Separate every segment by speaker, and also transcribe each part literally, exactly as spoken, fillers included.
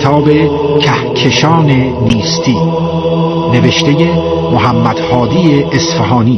Speaker 1: کتاب کهکشان نیستی، نوشته محمد هادی اصفهانی.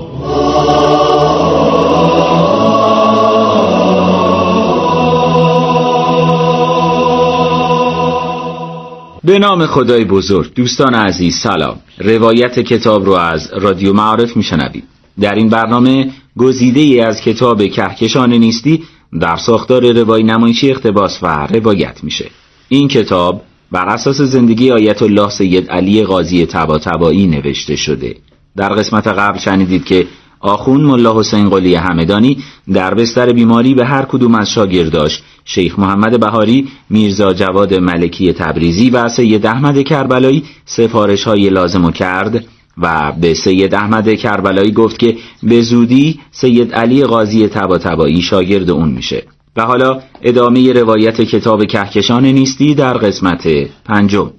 Speaker 2: به نام خدای بزرگ. دوستان عزیز سلام. روایت کتاب رو از رادیو معارف میشنوید. در این برنامه گزیده ای از کتاب کهکشان نیستی در ساختار روایی نمایشی اقتباس و روایت میشه. این کتاب بر اساس زندگی آیت الله سید علی قاضی طباطبایی نوشته شده. در قسمت قبل شنیدید که آخوند ملا حسین قلی همدانی در بستر بیماری به هر کدوم از شاگرداش شیخ محمد بهاری، میرزا جواد ملکی تبریزی و سید احمد کربلایی سفارش های لازمو کرد و به سید احمد کربلایی گفت که به زودی سید علی قاضی طباطبایی شاگرد اون میشه. و حالا ادامه روایت کتاب کهکشان نیستی در قسمت پنجم.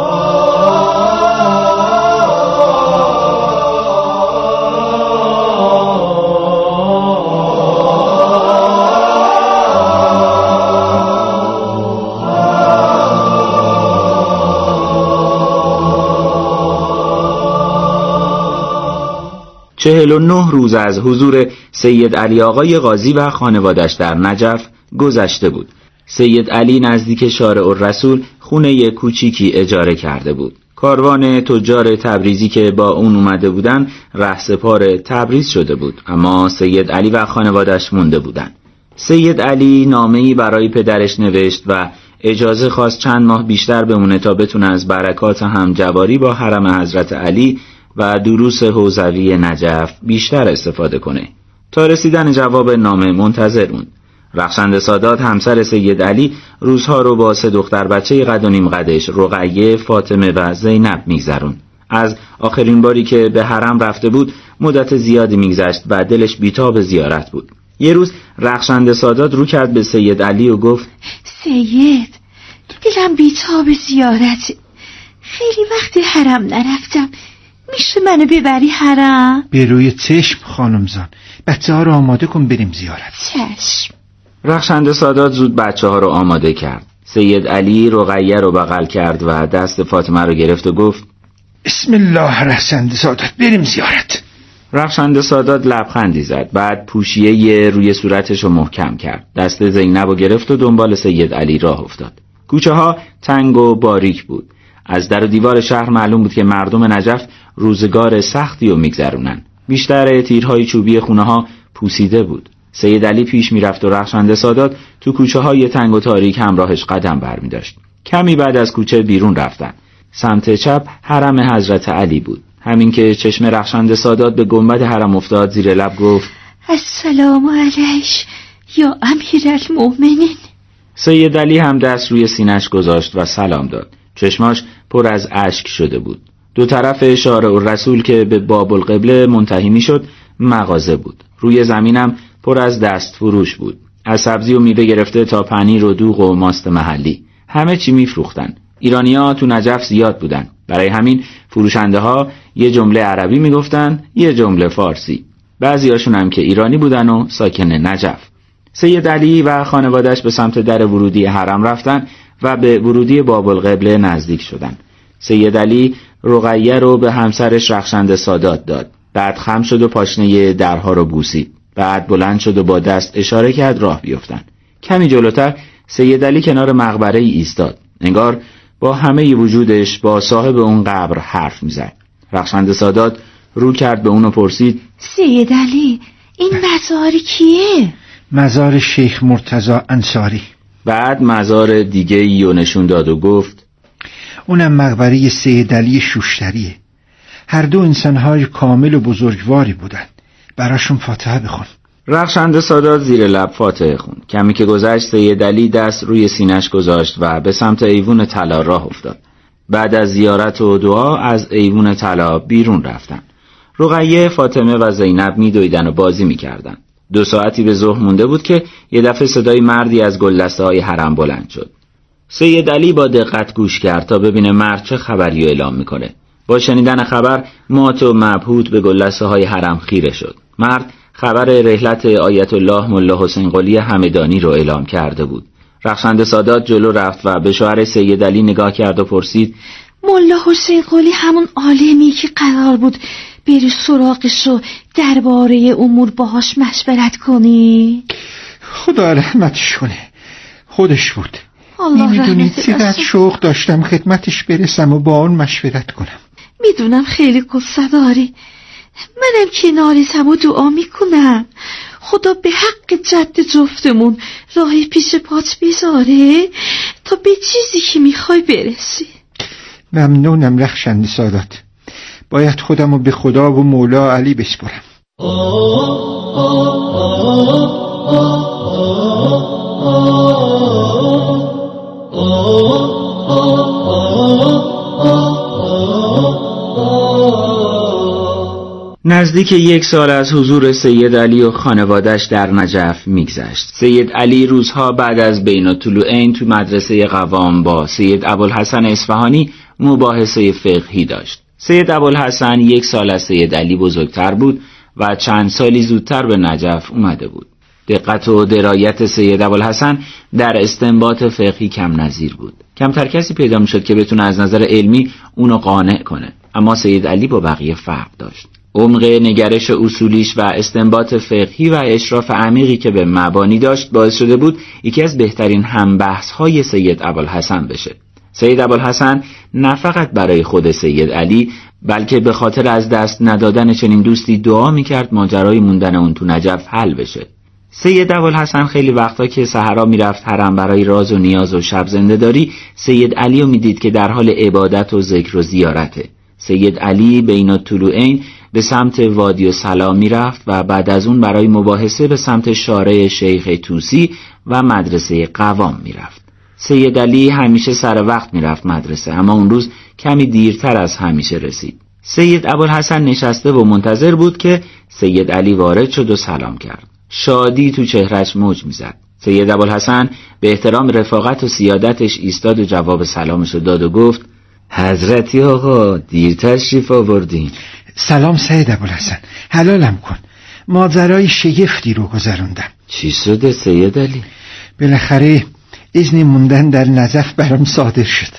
Speaker 2: چهل و نه روز از حضور سید علی آقای قاضی و خانوادش در نجف گذشته بود. سید علی نزدیک شارع الرسول خونه کوچیکی اجاره کرده بود. کاروان تجار تبریزی که با اون اومده بودن رهسپار تبریز شده بود، اما سید علی و خانوادش مونده بودن. سید علی نامه‌ای برای پدرش نوشت و اجازه خواست چند ماه بیشتر بمونه تا بتونه از برکات همجواری با حرم حضرت علی و دروس حوزوی نجف بیشتر استفاده کنه. تا رسیدن جواب نامه منتظر موند. رخشنده سادات همسر سید علی روزها رو با سه دختر بچه قد و نیم قدش رقیه، فاطمه و زینب میگذرون. از آخرین باری که به حرم رفته بود مدت زیادی میگذشت و دلش بیتاب زیارت بود. یه روز رخشنده سادات رو کرد به سید علی و گفت: سید، دلم بیتاب زیارت، خیلی وقت حرم نرفتم، میشه منو ببری حرم؟
Speaker 1: به روی چشم خانم زان، بچه ها رو آماده کن بریم زیارت.
Speaker 2: چشم. رخشنده سادات زود بچه ها رو آماده کرد. سید علی رقیه رو بغل کرد و دست فاطمه رو گرفت و گفت:
Speaker 1: بسم الله رخشنده سادات، بریم زیارت.
Speaker 2: رخشنده سادات لبخندی زد، بعد پوشیه روی صورتش رو محکم کرد، دست زینب رو گرفت و دنبال سید علی راه افتاد. کوچه ها تنگ و باریک بود. از در و دیوار شهر معلوم بود که مردم نجف روزگار سختی رو میگذرونن. بیشتر تیرهای چوبی خونه ها پوسیده بود. سید علی پیش میرفت و رخشنده سادات تو کوچه های تنگ و تاریک همراهش قدم برمی داشت. کمی بعد از کوچه بیرون رفتن. سمت چپ حرم حضرت علی بود. همین که چشم رخشنده سادات به گنبد حرم افتاد زیر لب گفت: السلام علیک یا امیرالمؤمنین. سید علی هم دست روی سینه‌اش گذاشت و سلام داد. چشماش پر از اشک شده بود. دو طرف شارع الرسول که به باب القبله منتهی می شد مغازه بود. روی زمینم پر از دست فروش بود. از سبزی و میوه گرفته تا پنیر و دوغ و ماست محلی. همه چی می فروختن. ایرانی‌ها تو نجف زیاد بودن. برای همین فروشنده ها یه جمله عربی می گفتن، یه جمله فارسی. بعضی هاشون هم که ایرانی بودن و ساکن نجف. سید علی و خانوادش به سمت در ورودی حرم رفتن و به ورودی باب القبله نزدیک شدن. سید علی رقیه رو به همسرش رخشنده سادات داد. بعد خم شد و پاشنه درها رو بوسید. بعد بلند شد و با دست اشاره کرد راه بیفتن. کمی جلوتر سید علی کنار مقبره ای ایستاد. انگار با همه وجودش با صاحب اون قبر حرف میزد. رخشنده سادات رو کرد به اون و پرسید: سید علی، این مزار کیه؟
Speaker 1: مزار شیخ مرتضی انصاری.
Speaker 2: بعد مزار دیگه ای رو نشون داد و گفت:
Speaker 1: اونم مقبره سید علی شوشتریه. هر دو انسانهای کامل و بزرگواری بودن. براشون فاتحه بخون.
Speaker 2: رخشنده سادات زیر لب فاتحه خوند. کمی که گذشت سید علی دست روی سینه‌اش گذاشت و به سمت ایوون طلا راه افتاد. بعد از زیارت و دعا از ایوون طلا بیرون رفتن. رقیه، فاطمه و زینب میدویدن و بازی میکردن. دو ساعتی به ظهر مونده بود که یه دفعه صدای مردی از گلدسته‌های حرم بلند شد. سید علی با دقت گوش کرد تا ببینه مرد چه خبری اعلام میکنه. با شنیدن خبر مات و مبهوت به گلدسته‌های حرم خیره شد. مرد خبر رحلت آیت الله ملا حسین قلی همدانی رو اعلام کرده بود. رخشنده سادات جلو رفت و به شوهر سید علی نگاه کرد و پرسید:
Speaker 3: ملا حسین قلی همون عالمی که قرار بود بری سراغش و درباره امور باهاش مشورت کنی؟
Speaker 1: خدا رحمتش کنه، خودش بود.
Speaker 3: نمیدونی
Speaker 1: چقدر شوق داشتم خدمتش برسم و با اون مشورت کنم.
Speaker 3: میدونم خیلی قصه داری، منم کنارتم و دعا میکنم خدا به حق جد جفتمون راهی پیش پات بذاره تا به چیزی که میخوای برسی.
Speaker 1: ممنونم رخشنده سادات، باید خودمو به خدا و مولا علی بسپرم.
Speaker 2: نزدیک یک سال از حضور سید علی و خانوادش در نجف میگذشت. سید علی روزها بعد از بین الطلوعین تو مدرسه قوام با سید ابوالحسن اصفهانی مباحثه فقهی داشت. سید ابوالحسن یک سال از سید علی بزرگتر بود و چند سالی زودتر به نجف اومده بود. دقت و درایت سید ابوالحسن در استنباط فقهی کم نظیر بود. کمتر کسی پیدا میشد که بتونه از نظر علمی اونو قانع کنه، اما سید علی با بقیه فرق داشت. عمق نگرش اصولیش و استنباط فقهی و اشراف عمیقی که به مبانی داشت باعث شده بود یکی از بهترین همبحث‌های سید ابوالحسن بشه. سید ابوالحسن نه فقط برای خود سید علی بلکه به خاطر از دست ندادن چنین دوستی دعا میکرد ماجرای موندن اون تو نجف حل بشه. سید ابوالحسن خیلی وقتا که سحرا میرفت حرم برای راز و نیاز و شب زنده داری، سید علی رو میدید که در حال عبادت و ذکر و زیارته. سید علی بین الطلوعین به سمت وادی و سلام میرفت و بعد از اون برای مباحثه به سمت شارع شیخ توسی و مدرسه قوام میرفت. سید علی همیشه سر وقت میرفت مدرسه، اما اون روز کمی دیرتر از همیشه رسید. سید ابوالحسن نشسته و منتظر بود که سید علی وارد شد و سلام کرد. شادی تو چهرش موج میزد. سید ابوالحسن به احترام رفاقت و سیادتش ایستاد و جواب سلامش رو داد و گفت: حضرتی آقا دیر تشریف آوردین.
Speaker 1: سلام سید ابوالحسن، حلالم کن، ماجرای شگفتی رو گذروندم.
Speaker 2: چی شده سید علی؟
Speaker 1: بالاخره اذن موندن در نجف برام صادر شد.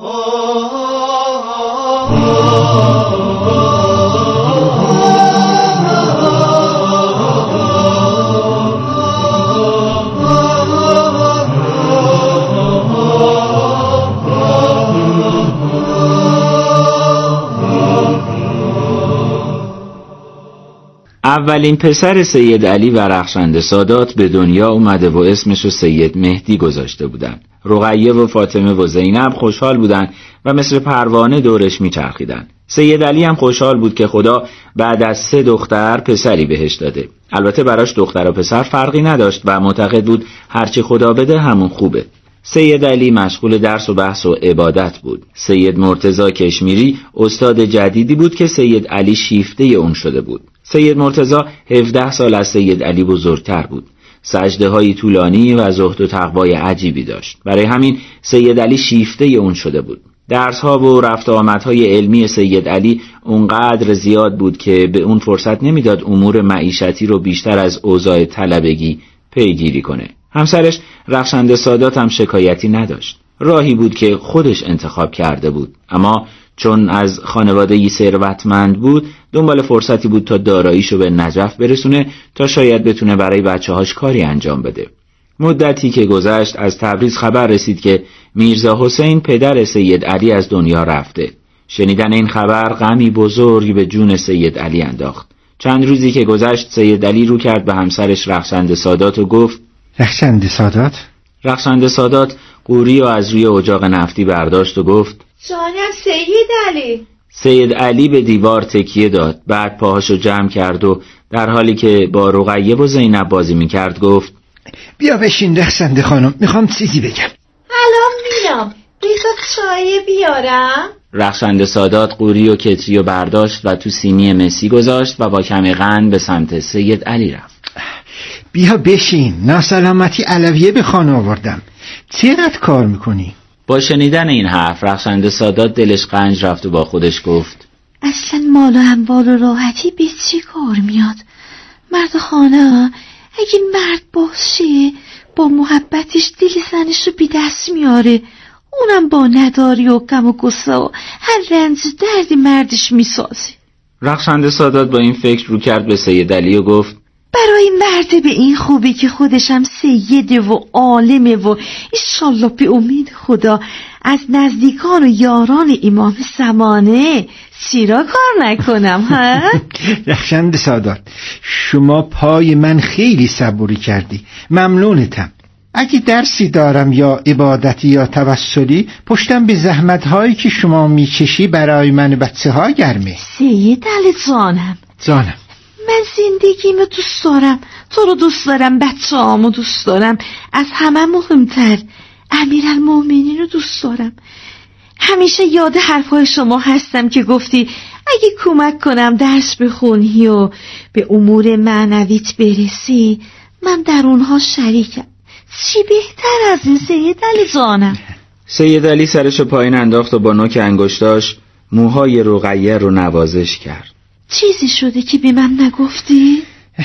Speaker 2: اولین پسر سید علی و رخشنده سادات به دنیا اومده و اسمشو سید مهدی گذاشته بودن. رقیه و فاطمه و زینب خوشحال بودن و مثل پروانه دورش میچرخیدن. سید علی هم خوشحال بود که خدا بعد از سه دختر پسری بهش داده. البته براش دختر و پسر فرقی نداشت و معتقد بود هرچی خدا بده همون خوبه. سید علی مشغول درس و بحث و عبادت بود. سید مرتضی کشمیری استاد جدیدی بود که سید علی شیفته اون شده بود. سید مرتضی هفده سال از سید علی بزرگتر بود. سجده های طولانی و زهد و تقوای عجیبی داشت. برای همین سید علی شیفته اون شده بود. درس ها و رفت و آمدهای علمی سید علی اونقدر زیاد بود که به اون فرصت نمیداد امور معیشتی رو بیشتر از اوضاع طلبگی پیگیری کنه. همسرش رخشنده سادات هم شکایتی نداشت. راهی بود که خودش انتخاب کرده بود، اما چون از خانواده‌ای ثروتمند بود دنبال فرصتی بود تا داراییشو به نجف برسونه تا شاید بتونه برای بچه‌هاش کاری انجام بده. مدتی که گذشت از تبریز خبر رسید که میرزا حسین پدر سید علی از دنیا رفته. شنیدن این خبر غمی بزرگ به جون سید علی انداخت. چند روزی که گذشت سید علی رو کرد به همسرش رخشنده سادات و گفت:
Speaker 1: رخشنده سادات؟
Speaker 2: رخشنده سادات قوری و از روی اجاق نفتی برداشت و گفت:
Speaker 3: جانم سید علی.
Speaker 2: سید علی به دیوار تکیه داد، بعد پاهاشو جمع کرد و در حالی که با رقیه و زینب بازی میکرد گفت:
Speaker 1: بیا بشین رخشنده خانم، میخوام چیزی بگم.
Speaker 3: الان میام، ریزا چای بیارم؟
Speaker 2: رخشنده سادات قوری و کتری و برداشت و تو سینی مسی گذاشت و با کمی قند به سمت سید علی رفت.
Speaker 1: بیا بشین، ناسلامتی علویه به خانه آوردم. چقدر کار میکنی؟
Speaker 2: با شنیدن این حرف رخشنده سادات دلش قنج رفت و با خودش گفت:
Speaker 3: اصلا مال و اموال و راحتی به چی کار میاد؟ مرد خانه اگه مرد باشه با محبتش دل زنشو بی دست میاره، اونم با نداری و غم و غصه و هر رنج دردی مردش میسازه.
Speaker 2: رخشنده سادات با این فکر رو کرد به سید علی و گفت
Speaker 3: برای مرد به این خوبی که خودشم سیده و عالمه و ایشالله به امید خدا از نزدیکان و یاران امام زمانه چرا کار نکنم ها؟
Speaker 1: رخشنده سادات، شما پای من خیلی صبوری کردی، ممنونتم. اگه درسی دارم یا عبادتی یا توسلی، پشتم به زحمت‌هایی که شما میکشی برای من بچه ها گرمه.
Speaker 3: سید علی جانم
Speaker 1: جانم،
Speaker 3: من زندگیمو دوست دارم، تو رو دوست دارم، بچه هامو دوست دارم، از همه مهمتر امیرالمومنین رو دوست دارم. همیشه یاد حرفای شما هستم که گفتی اگه کمک کنم درس بخونی و به امور معنویت برسی، من در اونها شریکم. چی بهتر از این سید علی جانم؟
Speaker 2: سید علی سرشو پایین انداخت و با نوک انگشتاش موهای رقیه رو نوازش کرد.
Speaker 3: چیزی شده که به من نگفتی؟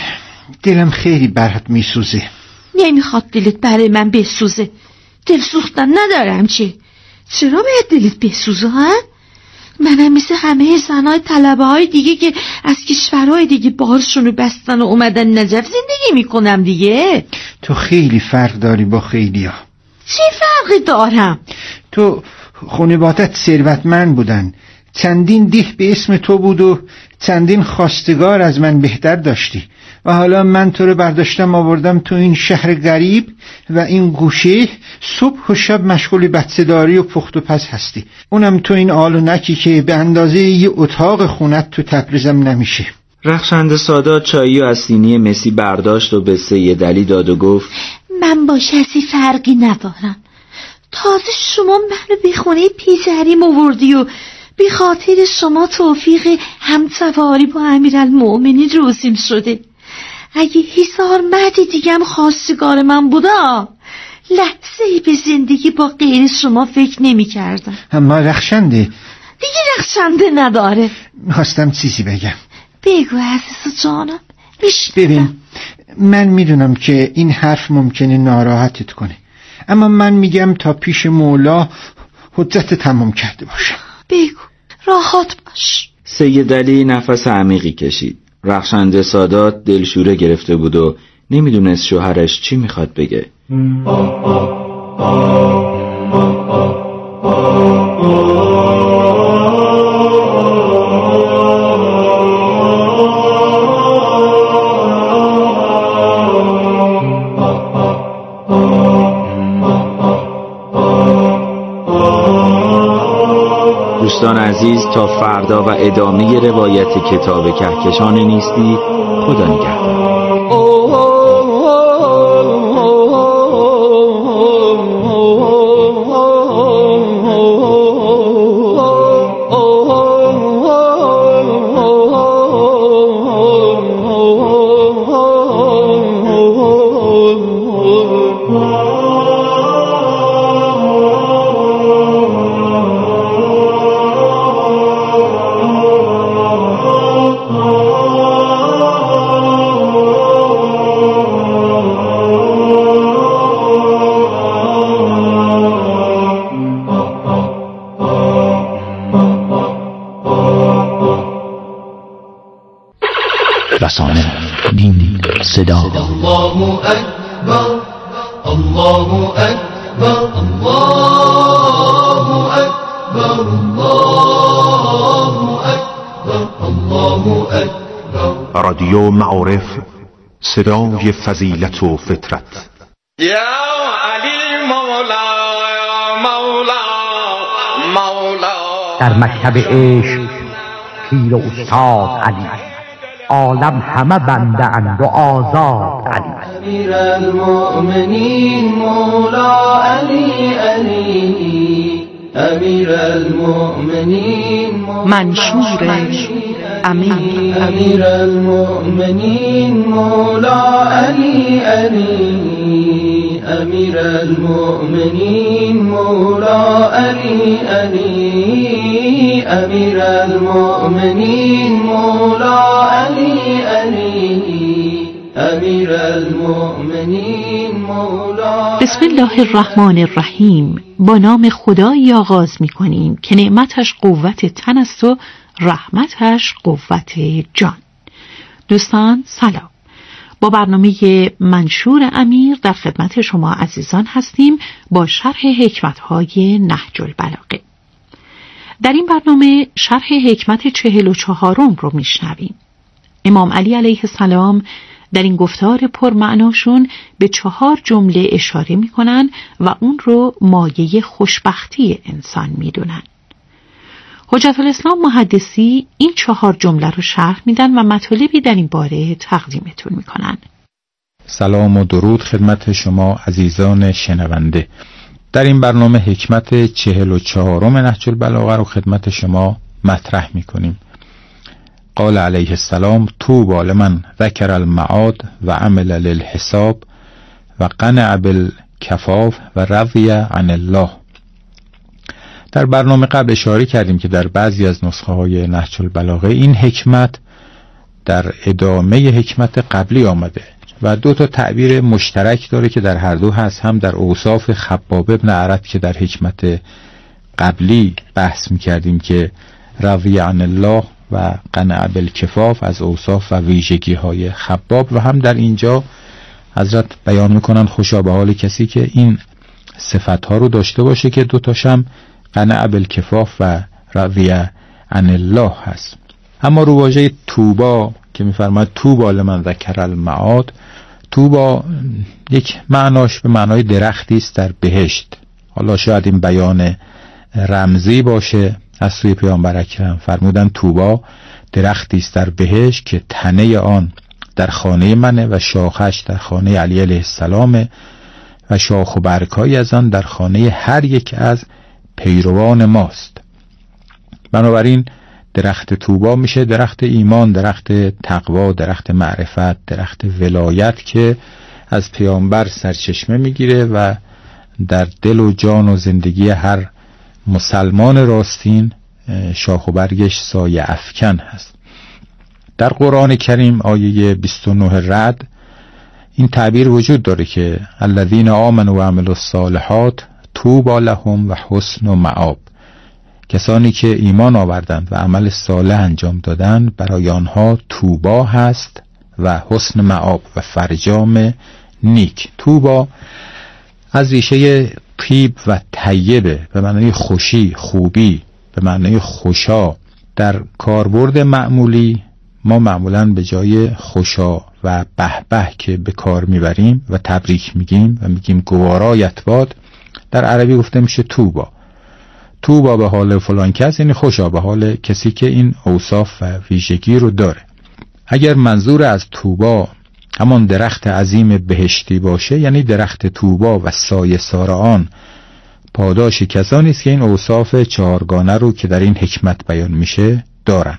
Speaker 1: دلم خیلی برات میسوزه.
Speaker 3: نمیخواد دلت برای من بسوزه، دل سوختن ندارم. چه؟ چرا باید دلت بسوزه ها؟ منم مثل همه زنای طلبه های دیگه که از کشورهای دیگه بارشونو بستن و اومدن نجف زندگی میکنم دیگه.
Speaker 1: تو خیلی فرق داری با خیلیا.
Speaker 3: چه فرقی دارم؟
Speaker 1: تو خانوادت ثروتمند بودن، چندین ده به اسم تو بود و چندین خواستگار از من بهتر داشتی، و حالا من تو رو برداشتم آوردم تو این شهر غریب و این گوشه، صبح و شب مشغول بچه‌داری و پخت و پز هستی، اونم تو این آل و نکی که به اندازه یه اتاق خونت تو تبریزم نمیشه.
Speaker 2: رخشنده سادات چایی و از سینی مسی برداشت و به سید علی داد و گفت
Speaker 3: من با کسی فرقی ندارم، تازه شما منو به خونه پیزریم آوردی و بی خاطر شما توفیق همسواری با امیرالمومنین روزیم شده. اگه هزار مرد دیگم خواستگار من بودا، لحظه‌ای به زندگی با غیر شما فکر نمی کردم.
Speaker 1: اما رخشنده
Speaker 3: دیگه رخشنده نداره.
Speaker 1: میخواستم چیزی بگم.
Speaker 3: بگو عزیز جانم.
Speaker 1: ببین، من میدونم که این حرف ممکنه ناراحتت کنه، اما من میگم تا پیش مولا حجت تمام کرده باشم.
Speaker 3: بگو، راحت باش.
Speaker 2: سید علی نفس عمیقی کشید. رخشنده سادات دلشوره گرفته بود و نمیدونست شوهرش چی میخواد بگه. دوستان عزیز، تا فردا و ادامه روایت کتاب کهکشان نیستی، خدا نگهدار.
Speaker 4: رسانه، دین، صدا.
Speaker 5: الله اکبر، الله اکبر، الله اکبر، الله اکبر، الله اکبر.
Speaker 6: رادیو معارف، صدای فضیلت و فطرت.
Speaker 5: یا علی مولا، مولا، مولا.
Speaker 7: در مکتب عشق پیر و استاد علی، عالم همه بنده اند و آزاد علی.
Speaker 5: امیر المؤمنین مولا علی علی، امیر المؤمنین
Speaker 8: منشور امین.
Speaker 5: امیر المؤمنین مولا علی علی، امیر المؤمنین مولا علی علی، امیر المؤمنین مولا علی علی، امیر المؤمنین مولا.
Speaker 8: بسم الله الرحمن الرحیم. با نام خدایی آغاز می کنیم که نعمتش قوت تن است و رحمتش قوت جان. دوستان سلام. با برنامه منشور امیر در خدمت شما عزیزان هستیم با شرح حکمت‌های نهج البلاغه. در این برنامه شرح حکمت چهل و چهارم رو میشنویم. امام علی علیه السلام در این گفتار پرمعناشون به چهار جمله اشاره میکنن و اون رو مایه خوشبختی انسان میدونن. حجت الاسلام محدثی این چهار جمله رو شرح میدن و مطالبی در این باره تقدیمتون میکنن.
Speaker 9: سلام و درود خدمت شما عزیزان شنونده. در این برنامه حکمت چهل و چهارم نهج البلاغه رو خدمت شما مطرح میکنیم. قال علیه السلام: طوبی لمن ذکر المعاد و عمل للحساب و قنع بالکفاف و رضی عن الله. در برنامه قبل اشاره کردیم که در بعضی از نسخه های نهج البلاغه این حکمت در ادامه حکمت قبلی آمده و دو تا تعبیر مشترک داره که در هر دو هست، هم در اوصاف خباب ابن عرد که در حکمت قبلی بحث می‌کردیم که رضی عن الله و قنع بالکفاف از اوصاف و ویژگی های خباب، و هم در اینجا حضرت بیان میکنن خوشا به حال کسی که این صفت ها رو داشته باشه که دو تاشم قنع بالکفاف و رضی عن الله هست. اما رو واژه طوبا که میفرماید طوبی لمن ذکر المعاد، طوبا یک معناش به معنای درختی است در بهشت. حالا شاید این بیان رمزی باشه از سوی پیامبر اکرم، فرمودن طوبا درختی است در بهشت که تنه آن در خانه منه و شاخش در خانه علی علیه السلام و شاخ و برگ‌های از آن در خانه هر یک از پیروان ماست. بنابراین درخت طوبا میشه درخت ایمان، درخت تقوا، درخت معرفت، درخت ولایت که از پیامبر سرچشمه میگیره و در دل و جان و زندگی هر مسلمان راستین شاخ و برگش سایه افکن هست. در قرآن کریم آیه بیست و نه رعد این تعبیر وجود داره که الذین آمنوا و عملوا الصالحات طوبی لهم و حسن مآب. کسانی که ایمان آوردند و عمل صالح انجام دادند برای آنها طوبا هست و حسن مآب و فرجام نیک. طوبا از ریشه طیب و طیبه به معنای خوشی، خوبی، به معنای خوشا. در کاربرد معمولی ما معمولاً به جای خوشا و به به که به کار میبریم و تبریک میگیم و میگیم گوارایت باد، در عربی گفته میشه طوبا. طوبا به حال فلان کس، یعنی خوشا به حال کسی که این اوصاف و ویژگی رو داره. اگر منظور از طوبا همان درخت عظیم بهشتی باشه، یعنی درخت طوبا و سایه سار آن پاداش کسانی است که این اوصاف چهارگانه رو که در این حکمت بیان میشه دارن.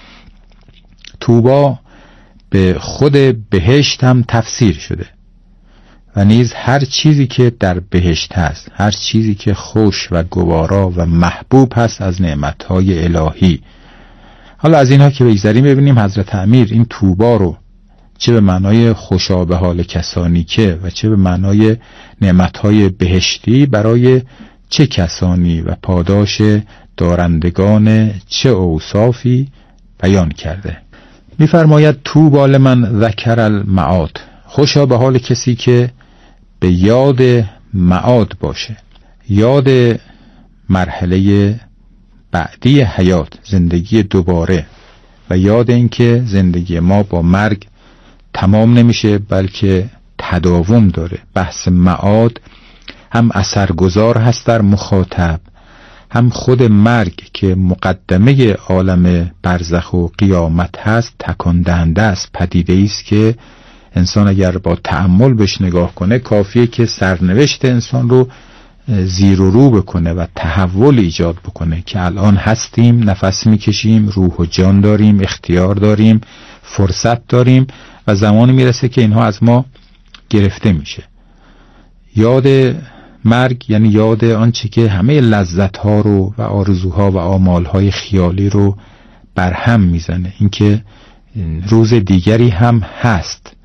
Speaker 9: طوبا به خود بهشت هم تفسیر شده و نیز هر چیزی که در بهشت هست، هر چیزی که خوش و گوارا و محبوب هست از نعمتهای الهی. حالا از اینها که بگذاریم ببینیم حضرت امیر این طوبا رو چه به معنای خوشا به حال کسانی که و چه به معنای نعمتهای بهشتی برای چه کسانی و پاداش دارندگان چه اوصافی بیان کرده. می‌فرماید طوبی لمن ذکر المعاد، خوشا به حال کسی که به یاد معاد باشه، یاد مرحله بعدی حیات، زندگی دوباره، و یاد این که زندگی ما با مرگ تمام نمیشه بلکه تداوم داره. بحث معاد هم اثرگذار هست در مخاطب، هم خود مرگ که مقدمه عالم برزخ و قیامت هست تکان دهنده است، پدیده است که انسان اگر با تأمل بهش نگاه کنه کافیه که سرنوشت انسان رو زیر و رو بکنه و تحول ایجاد بکنه که الان هستیم، نفس میکشیم، روح و جان داریم، اختیار داریم، فرصت داریم و زمانی میرسه که اینها از ما گرفته میشه. یاد مرگ یعنی یاد آنچه که همه لذت‌ها رو و آرزوها و آمال‌های خیالی رو برهم میزنه، اینکه روز دیگری هم هست.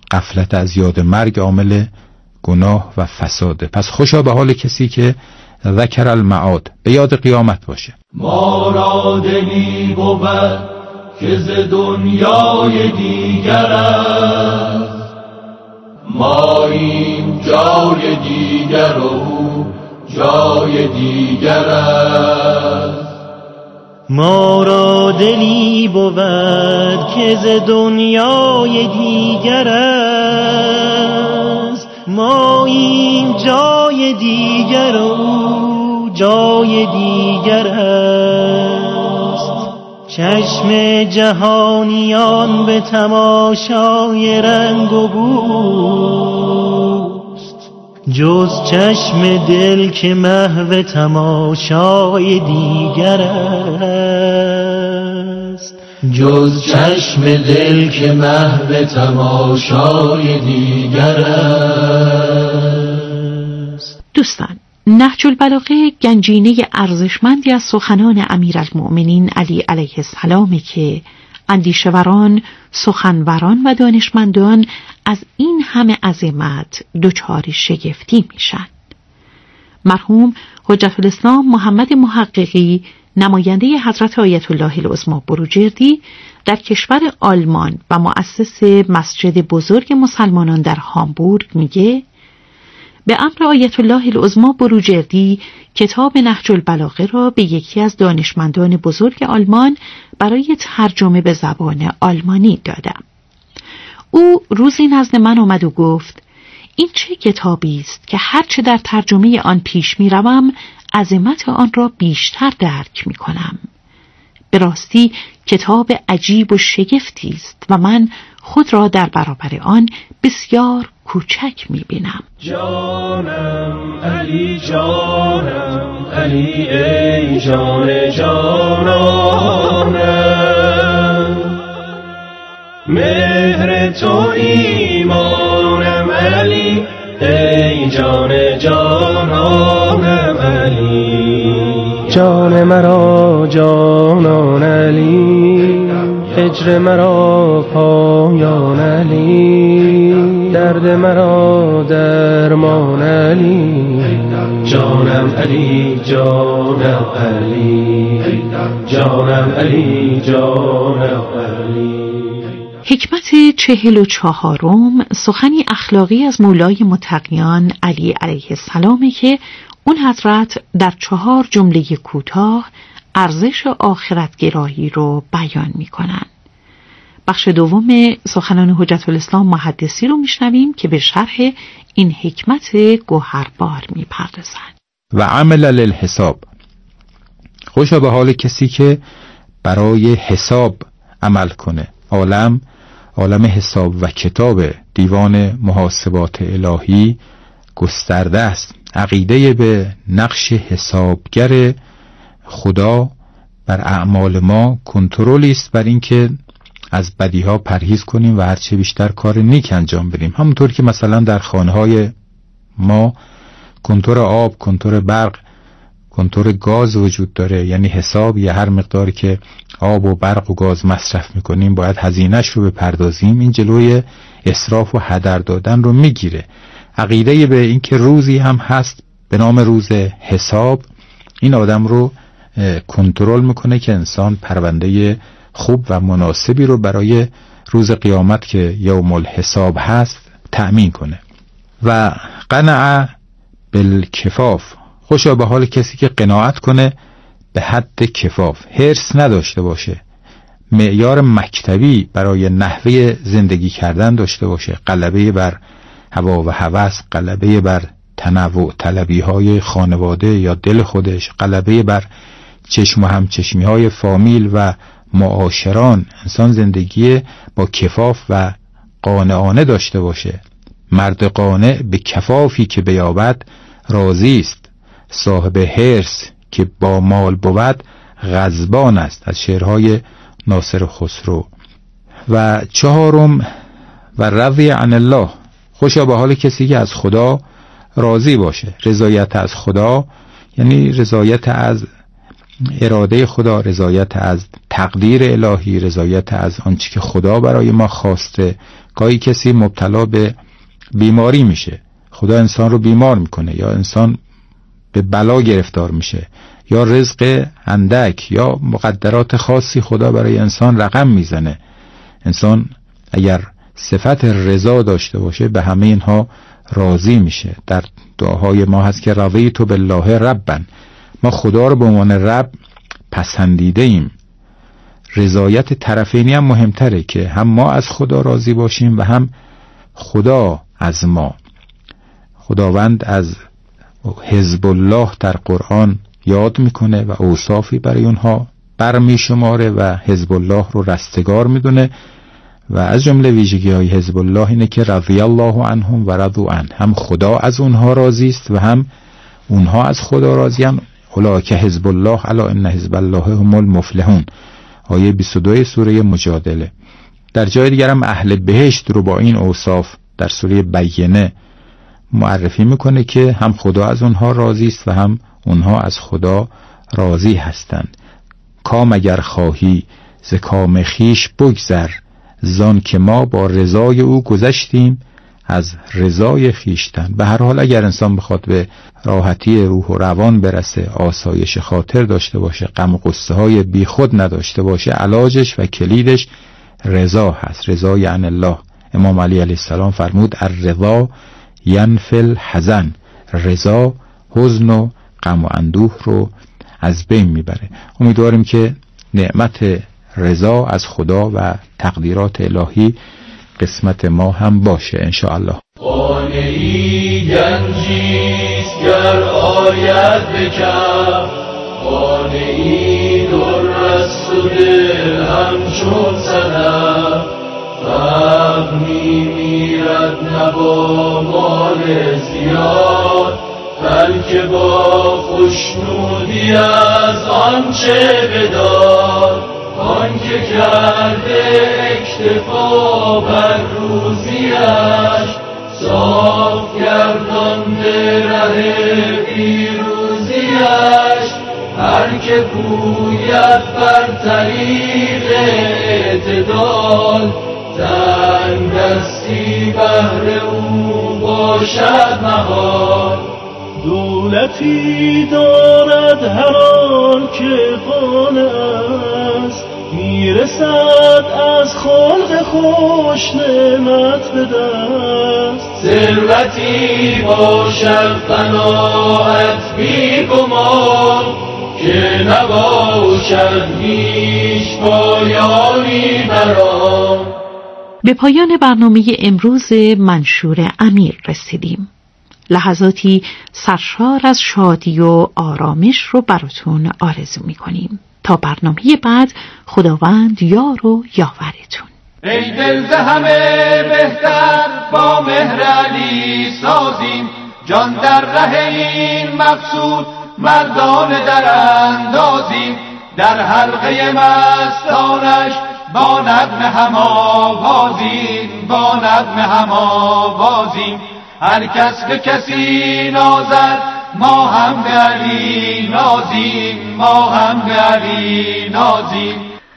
Speaker 9: غفلت از یاد مرگ عامل گناه و فساده. پس خوشا به حال کسی که ذکر المعاد، به یاد قیامت باشه.
Speaker 5: ما را دلی بود که ز دنیای دیگر است، ما این جای دیگر و او جای دیگر است.
Speaker 10: ما را دلی بود که ز دنیای دیگر است، ما این جای دیگر و او جای دیگر است. چشم جهانیان به تماشای رنگ و بوست، جز چشم دل که محو تماشای دیگر است،
Speaker 5: جز چشم دل که محو تماشای دیگر است.
Speaker 8: دوستان، نهج البلاغه گنجینه ارزشمندی از سخنان امیرالمؤمنین علی علیه السلام که اندیشوران، سخنوران و دانشمندان از این همه عظمت دچار شگفتی میشن. مرحوم حجت الاسلام محمد محققی، نماینده حضرت آیت الله العظمی بروجردی، در کشور آلمان و مؤسس مسجد بزرگ مسلمانان در هامبورگ میگه به امر آیت الله العظمی بروجردی کتاب نهج البلاغه را به یکی از دانشمندان بزرگ آلمان برای ترجمه به زبان آلمانی دادم. او روزی نزد من آمد و گفت این چه کتابی است که هرچه در ترجمه آن پیش می روم عظمت آن را بیشتر درک می کنم. به راستی کتاب عجیب و شگفتی است و من خود را در برابر آن بسیار کوچک می بینم.
Speaker 5: جانم علی، جانم علی، ای جان جانانم، مهر تو ایمانم علی، ای جان جانانم علی.
Speaker 10: جان مرا جانان علی، هجر مرا پایان علی، درد مرا درمان علی.
Speaker 5: جانم علی، جانم علی، جانم علی، جانم علی.
Speaker 8: حکمت چهل و چهارم سخنی اخلاقی از مولای متقیان علی علیه السلام که اون حضرت در چهار جمله کوتاه ارزش آخرتگرایی رو بیان میکنن. بخش دوم سخنان حجت الاسلام محدثی رو میشنویم که به شرح این حکمت گوهربار میپردازن.
Speaker 9: و عمل للحساب، خوشا به حال کسی که برای حساب عمل کنه. عالم عالم حساب و کتاب دیوان محاسبات الهی گسترده است. عقیده به نقش حسابگر خدا بر اعمال ما کنترلی است بر اینکه از بدیها پرهیز کنیم و هرچه بیشتر کار نیک انجام بدیم. همونطور که مثلا در خانه‌های ما کنتور آب، کنتور برق، کنتور گاز وجود داره، یعنی حساب یه هر مقداری که آب و برق و گاز مصرف میکنیم باید هزینه‌اش رو بپردازیم. این جلوی اسراف و هدر دادن رو میگیره. عقیده به این که روزی هم هست به نام روز حساب، این آدم رو کنترل میکنه که انسان پرونده خوب و مناسبی رو برای روز قیامت که یوم الحساب هست تأمین کنه. و قنع بالکفاف، خوشا به حال کسی که قناعت کنه به حد کفاف، حرص نداشته باشه، معیار مکتبی برای نحوه زندگی کردن داشته باشه، غلبه بر هوا و هوس، غلبه بر تنوع طلبی های خانواده یا دل خودش، غلبه بر چشم و همچشمی های فامیل و معاشران. انسان زندگی با کفاف و قانعانه داشته باشه. مرد قانع به کفافی که بیابد راضی است، صاحب حرص که با مال بود غضبان است. از شعرهای ناصر خسرو. و چهارم و رضی عن الله، خوشا به حال کسی که از خدا راضی باشه. رضایت از خدا یعنی رضایت از اراده خدا، رضایت از تقدیر الهی، رضایت از آنچه که خدا برای ما خواسته، گاهی کسی مبتلا به بیماری میشه، خدا انسان رو بیمار میکنه، یا انسان به بلا گرفتار میشه، یا رزق اندک یا مقدرات خاصی خدا برای انسان رقم میزنه. انسان اگر صفت رضا داشته باشه به همه اینها راضی میشه. در دعاهای ما هست که رضیت بالله ربا، ما خدا رو به عنوان رب پسندیده ایم. رضایت طرفینی هم مهمتره که هم ما از خدا راضی باشیم و هم خدا از ما. خداوند از حزب الله در قرآن یاد میکنه و اوصافی برای اونها برمی شماره و حزب الله رو رستگار میدونه و از جمله ویژگی های حزب الله اینه که رضی الله عنهم و رضوا عنه، هم خدا از اونها راضی است و هم اونها از خدا راضیان. اولئک حزب الله الا ان حزب الله هم المفلحون، آیه بیست و دو سوره مجادله. در جای دیگر هم اهل بهشت رو با این اوصاف در سوره بینه معرفی میکنه که هم خدا از اونها راضی است و هم اونها از خدا راضی هستند. کام اگر خواهی ز کام خیش بگذر، زان که ما با رضای او گذشتیم از رضای خیشتن. به هر حال اگر انسان بخواد به راحتی روح و روان برسه، آسایش خاطر داشته باشه، غم و غصه های بی خود نداشته باشه، علاجش و کلیدش رضا هست. رضا یعنی الله. امام علی علیه السلام فرمود الرضا ینفی الحزن، رضا حزن و غم و اندوه رو از بین میبره. امیدواریم که نعمت رضا از خدا و تقدیرات الهی قسمت ما هم باشه انشاءالله.
Speaker 5: خانه‌ای گنجیست گر آید بکف، خانه‌ای در است و دل همچون صدف، فقر می میرد نبا مال زیاد، بلکه با خوشنودی از آنچه بداد. آن که کرده اکتفا بر روزیش، صاف گردانده ره پیروزیش. هر که پوید بر طریق اعتدال، تنگ دستی بهر او باشد محال.
Speaker 10: دولتی دارد هر آن که قانع است، میرسد از خلق خوش نعمت به دست.
Speaker 5: ثروتی باشد قناعت بی گمان، که نباشد هیچ پایانی بر آن.
Speaker 8: به پایان برنامه امروز منشور امیر رسیدیم. لحظاتی سرشار از شادی و آرامش رو براتون آرزو می‌کنیم. تا برنامه بعد، خداوند یار و یاورتون.
Speaker 5: ای دل ز همه بهتر با مهر علی سازیم، جان در ره این مقصود مردان در اندازیم. در حلقه مستانش با نغمه هم آوازیم، با نغمه هم آوازیم. هر کس به کسی نازد ما هم به علی نازیم، ما هم به علی نازیم.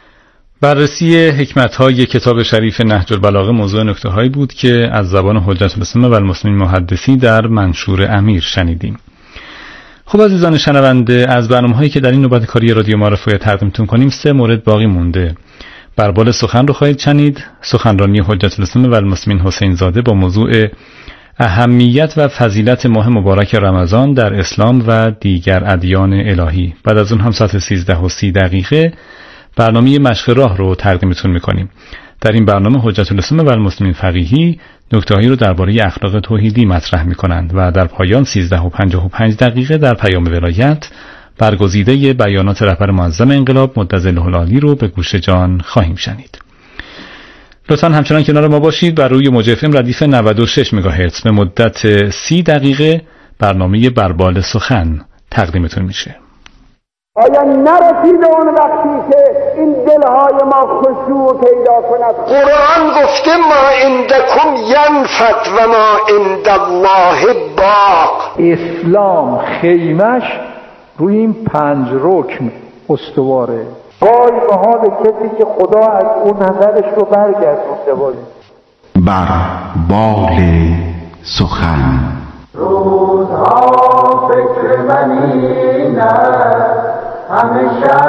Speaker 11: بررسی حکمت‌های کتاب شریف نهج البلاغه موضوع نکته‌هایی بود که از زبان حجت الاسلام و المسلمین محدثی در منشور امیر شنیدیم. خب عزیزان شنونده، از برنامه‌هایی که در این نوبت کاری رادیو معارف تقدیمتون کنیم سه مورد باقی مونده. بربال سخن رو خواهید شنید، سخنرانی حجت الاسلام و المسلمین حسین زاده با موضوع اهمیت و فضیلت ماه مبارک رمضان در اسلام و دیگر ادیان الهی. بعد از اون هم ساعت سیزده و سی دقیقه برنامه مشق راه رو تقدیمتون میکنیم. در این برنامه حجت الاسلام و المسلمین فقیهی نکته‌هایی رو درباره اخلاق توحیدی مطرح میکنند و در پایان سیزده و پنجاه و پنج دقیقه در پیام ولایت برگزیده بیانات رهبر معظم انقلاب مدظله العالی رو به گوش جان خواهیم شنید. لطفاً همچنان کنار ما باشید. بر روی موج اف ام ردیف نود و شش مگاهرتز به مدت سی دقیقه برنامه بربال سخن تقدیمتون میشه.
Speaker 12: آیا نرسیده اون وقتی که این دلهای ما خشوع پیدا کند؟ قرآن گفته ما عندکم ینفد و ما عند الله باق.
Speaker 13: اسلام خیمش روی این پنج رکن استواره. وای به حال کسی که خدا از اون نظرش رو برگردونده باشه.
Speaker 6: بر بال سخن.
Speaker 5: روزها فکر من این است، همیشه